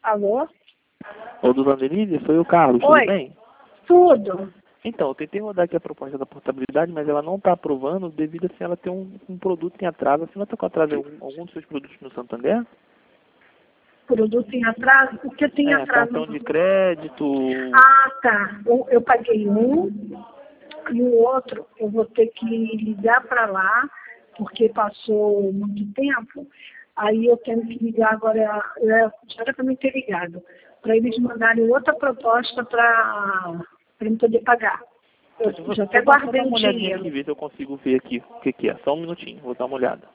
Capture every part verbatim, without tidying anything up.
Alô? Ô, dona Denise, foi o Carlos, Oi. tudo bem? Tudo. Então, eu tentei rodar aqui a proposta da portabilidade, mas ela não está aprovando devido a se ela ter um, um produto em atraso. A senhora está com atraso em algum, algum dos seus produtos no Santander? Produto em atraso? O que tem É, atraso? cartão de crédito... Ah, tá. Eu, eu paguei um e o outro eu vou ter que ligar para lá, porque passou muito tempo. Aí eu tenho que ligar agora, é, já era para mim ter ligado, para eles mandarem outra proposta para eu poder pagar. Eu Vou, já até vou dar, vou guardei dar o uma olhadinha dinheiro. aqui, ver se eu consigo ver aqui o que, que é. Só um minutinho, vou dar uma olhada.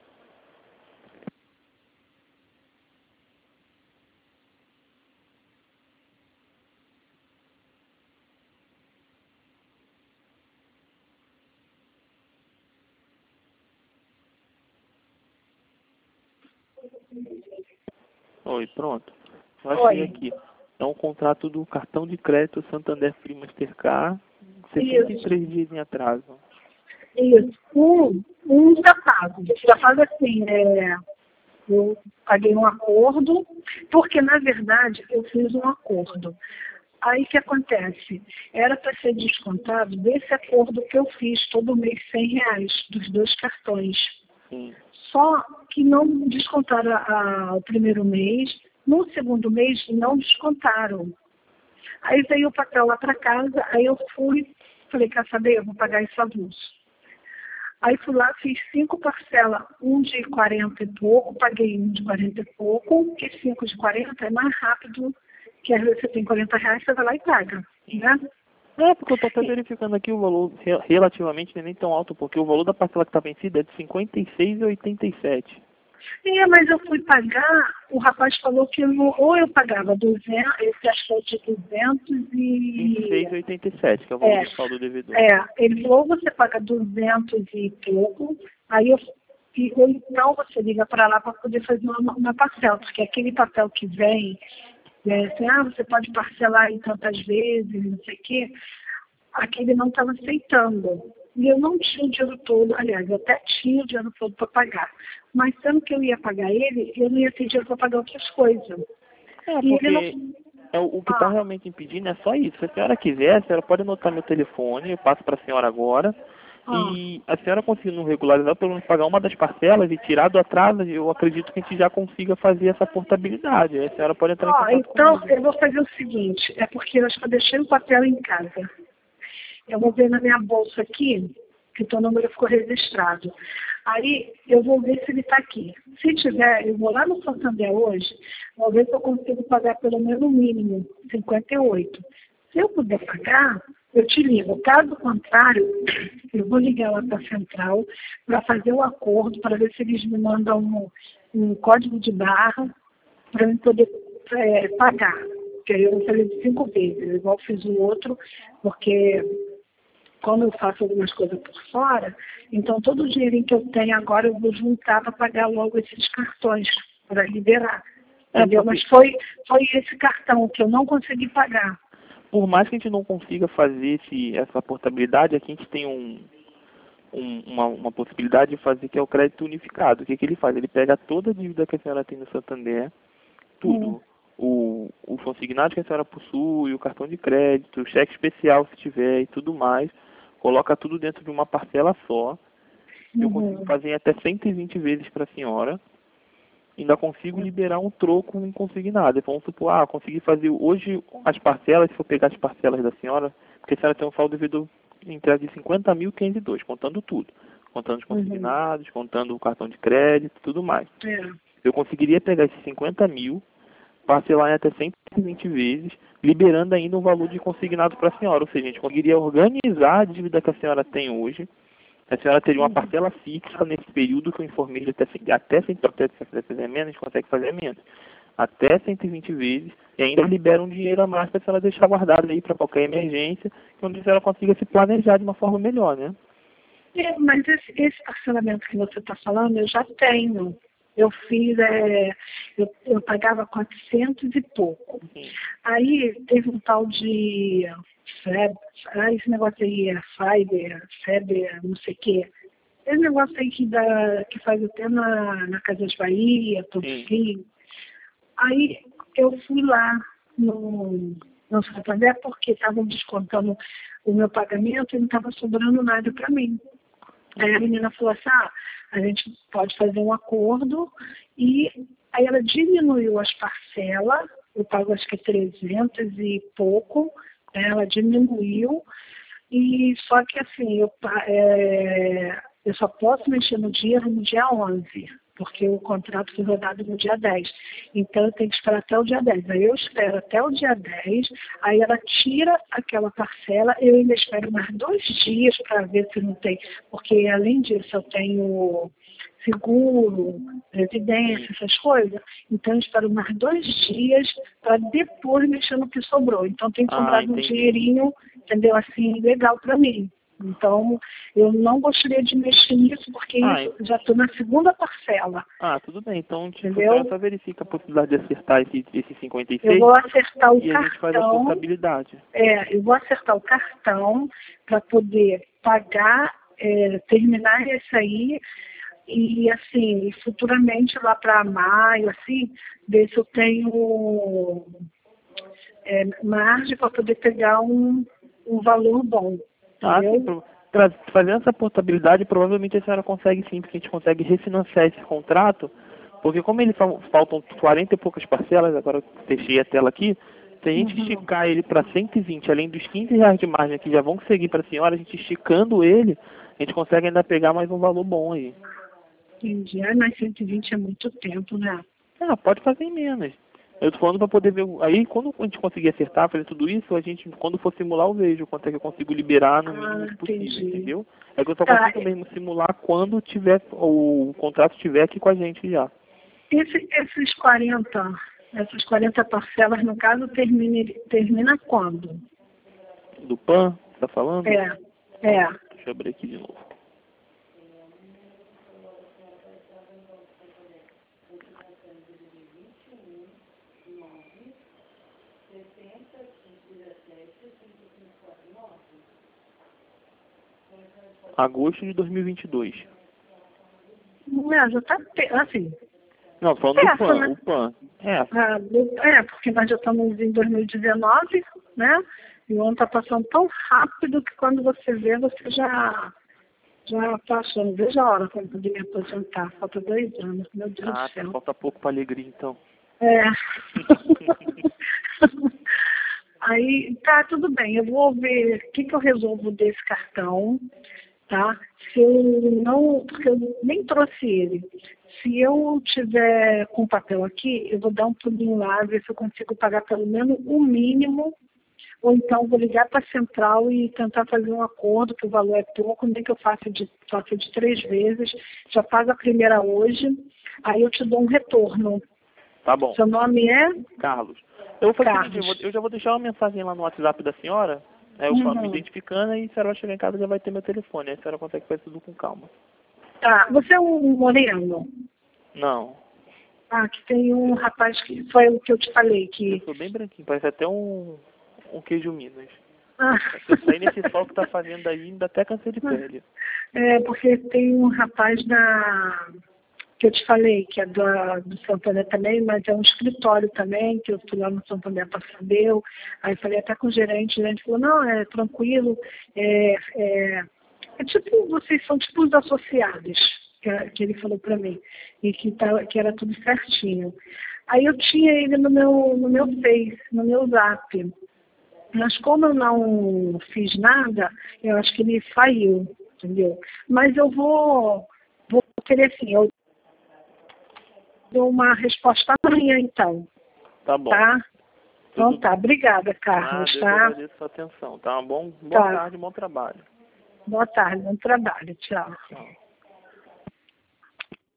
Oi, pronto. Eu achei Oi. aqui. É um contrato do cartão de crédito Santander Free Mastercard, sessenta e três Isso. dias em atraso. Isso. Um, um já pago. Já pago assim, é, eu paguei um acordo, porque na verdade eu fiz um acordo. Aí o que acontece? Era para ser descontado desse acordo que eu fiz todo mês cem reais dos dois cartões. Sim. Só que não descontaram a, a, o primeiro mês, no segundo mês não descontaram. Aí veio o papel lá para casa, aí eu fui, falei, quer saber, eu vou pagar esse avulso. Aí fui lá, fiz cinco parcelas, um de quarenta e pouco, paguei um de quarenta e pouco, porque cinco de quarenta é mais rápido, que às vezes você tem quarenta reais, você vai lá e paga, né? É, porque eu estou até verificando aqui o valor re- relativamente não é nem tão alto, porque o valor da parcela que está vencida é de cinquenta e seis reais e oitenta e sete centavos. É, mas eu fui pagar, o rapaz falou que eu, não- ou eu pagava duzentos, ele gastou de duzentos vinte e seis e... reais e oitenta e sete centavos, que é o valor É, do saldo devedor. é, ele falou, ou você paga duzentos e pouco, aí eu, e- ou então você liga para lá para poder fazer uma, uma parcela, porque aquele papel que vem, é, assim, ah, você pode parcelar em tantas vezes, não sei o quê, aquele não estava aceitando. E eu não tinha o dinheiro todo, aliás, eu até tinha o dinheiro todo para pagar. Mas sendo que eu ia pagar ele, eu não ia ter dinheiro para pagar outras coisas. É, E ele porque não... é, o o que está Ah, realmente impedindo é só isso. Se a senhora quiser, a senhora pode anotar meu telefone, eu passo para a senhora agora. ah. E a senhora conseguindo regularizar, pelo menos pagar uma das parcelas e tirar do atraso, eu acredito que a gente já consiga fazer essa portabilidade. Aí a senhora pode entrar em Ó, contato então comigo. eu vou fazer o seguinte, é porque eu acho que eu deixei o papel em casa. Eu vou ver na minha bolsa aqui, que o teu número ficou registrado. Aí eu vou ver se ele está aqui. Se tiver, eu vou lá no Santander hoje, vou ver se eu consigo pagar pelo menos o mínimo, cinquenta e oito. Se eu puder pagar, eu te ligo. Caso contrário, eu vou ligar lá para a central para fazer o acordo, para ver se eles me mandam um, um código de barra para eu poder é, pagar. Porque aí eu vou fazer de cinco vezes, igual fiz o outro, porque como eu faço algumas coisas por fora, então todo o dinheirinho que eu tenho agora eu vou juntar para pagar logo esses cartões, para liberar. É, Entendeu? porque Mas foi, foi esse cartão que eu não consegui pagar. por mais que a gente não consiga fazer esse, essa portabilidade, aqui a gente tem um, um, uma, uma possibilidade de fazer que é o crédito unificado. O que, que ele faz? Ele pega toda a dívida que a senhora tem no Santander, Hum. tudo. O, o consignado que a senhora possui, o cartão de crédito, o cheque especial se tiver e tudo mais, coloca tudo dentro de uma parcela só. Eu consigo Uhum. fazer em até cento e vinte vezes para a senhora. Ainda consigo liberar um troco em consignado. Vamos supor, ah, consegui fazer hoje as parcelas, se for pegar as parcelas da senhora, porque a senhora tem um saldo devedor entregue de cinquenta mil quinhentos e dois, contando tudo. Contando os Uhum. consignados, contando o cartão de crédito e tudo mais. É. Eu conseguiria pegar esses cinquenta mil, parcelar em até cento e vinte vezes, liberando ainda um valor de consignado para a senhora. Ou seja, a gente conseguiria organizar a dívida que a senhora tem hoje. A senhora teria uma Uhum. parcela fixa nesse período que eu informei de até, até cento e fazer menos, a gente consegue fazer menos. Até cento e vinte vezes, e ainda libera um dinheiro a mais para a senhora deixar guardado aí para qualquer emergência, onde a senhora consiga se planejar de uma forma melhor, né? É, mas esse, esse parcelamento que você está falando, eu já tenho. Eu fiz, é, eu, eu pagava quatrocentos e pouco. Sim. Aí teve um tal de Feb, ah, esse negócio aí é Fiber, Feber, não sei o quê. Esse negócio aí que, dá, que faz até na, na Casa de Bahia, todo Sim. fim. Aí eu fui lá no, no Santander porque estavam descontando o meu pagamento e não estava sobrando nada para mim. Aí a menina falou assim, ah, a gente pode fazer um acordo, e aí ela diminuiu as parcelas, eu pago acho que trezentos e pouco, né, ela diminuiu, e só que assim, eu, é, eu só posso mexer no dia no dia onze, porque o contrato foi rodado no dia dez. Então eu tenho que esperar até o dia dez. Aí eu espero até o dia dez, aí ela tira aquela parcela, eu ainda espero mais dois dias para ver se não tem, porque além disso eu tenho seguro, previdência, essas coisas. Então eu espero mais dois dias para depois mexer no que sobrou. Então tem Ah, sobrado um entendi. dinheirinho, entendeu, assim, legal para mim. Então, eu não gostaria de mexer nisso, porque Ah, isso, já estou na segunda parcela. Ah, tudo bem. Então, tipo, Entendeu? você só verifica a possibilidade de acertar esse, esse cinquenta e seis Eu vou acertar o e a gente faz a cartão. portabilidade. É, eu vou acertar o cartão para poder pagar, é, terminar isso aí. E, assim, futuramente lá para maio, assim, ver se eu tenho é, margem para poder pegar um, um valor bom. Ah, sim. Entendeu? Pra, pra- fazendo essa portabilidade, provavelmente a senhora consegue sim, porque a gente consegue refinanciar esse contrato, porque como ele fal- faltam quarenta e poucas parcelas, agora eu fechei a tela aqui, se a gente Uhum. esticar ele para cento e vinte, além dos quinze reais de margem que já vão seguir para a senhora, a gente esticando ele, a gente consegue ainda pegar mais um valor bom aí. Entendi. Ah, mas cento e vinte é muito tempo, né? Ah, pode fazer em menos. Eu tô falando para poder ver. o- Aí, quando a gente conseguir acertar, fazer tudo isso, a gente, quando for simular, eu vejo quanto é que eu consigo liberar no Ah, mínimo possível, entendi. entendeu? É que eu só Tá. consigo mesmo simular quando tiver, o contrato estiver aqui com a gente já. Esse, esses quarenta, essas quarenta parcelas, no caso, termina, termina quando? Do P A N, tá falando? É, é. Deixa eu abrir aqui de novo. Agosto de dois mil e vinte e dois. Não é, já tá, pe- assim, Não, tô falando do essa, P A N, né? o P A N. É, Ah, do- é, porque nós já estamos em dois mil e dezenove, né? E o ano está passando tão rápido que quando você vê, você já já passou. Não vejo a hora quando eu poder me aposentar. Falta dois anos, meu Deus ah, do céu. falta pouco para alegria então. É. Aí, tá, tudo bem. Eu vou ver o que, que eu resolvo desse cartão, tá? Se eu não, porque eu nem trouxe ele. Se eu tiver com papel aqui, eu vou dar um pulinho lá, ver se eu consigo pagar pelo menos o mínimo, ou então vou ligar para a central e tentar fazer um acordo, que o valor é pouco, nem que eu faça de, faça de três vezes, já pago a primeira hoje, aí eu te dou um retorno. Tá bom. Seu nome é? Carlos. Eu vou fazer o Carlos. seguinte, eu, vou- eu já vou deixar uma mensagem lá no WhatsApp da senhora, aí eu falo, me Uhum. identificando, e a senhora vai chegar em casa e já vai ter meu telefone, aí a senhora consegue fazer tudo com calma. Tá, você é um moreno? Não, Ah, que tem um rapaz que foi o que eu te falei, eu que... sou bem branquinho, parece até um, um queijo Minas. Ah. Se eu sair nesse sol que tá fazendo aí, ainda até câncer de pele. É, porque tem um rapaz da... que eu te falei, que é da, do Santander também, mas é um escritório também, que eu fui lá no Santander para saber. Aí falei até com o gerente, o gerente falou, não, é tranquilo, é, é, é tipo, vocês são tipo os associados, que, que ele falou para mim, e que, tá, que era tudo certinho. Aí eu tinha ele no meu, no meu Face, no meu Zap. Mas como eu não fiz nada, eu acho que ele saiu, entendeu? Mas eu vou, vou querer assim, eu dou uma resposta amanhã, então. Tá bom. Tá? Então Tudo tá. Obrigada, Ah, Carlos, Deus tá? agradeço a sua atenção, tá? Bom, boa Tá. tarde, bom trabalho. Boa tarde, bom trabalho. Tchau. Tchau.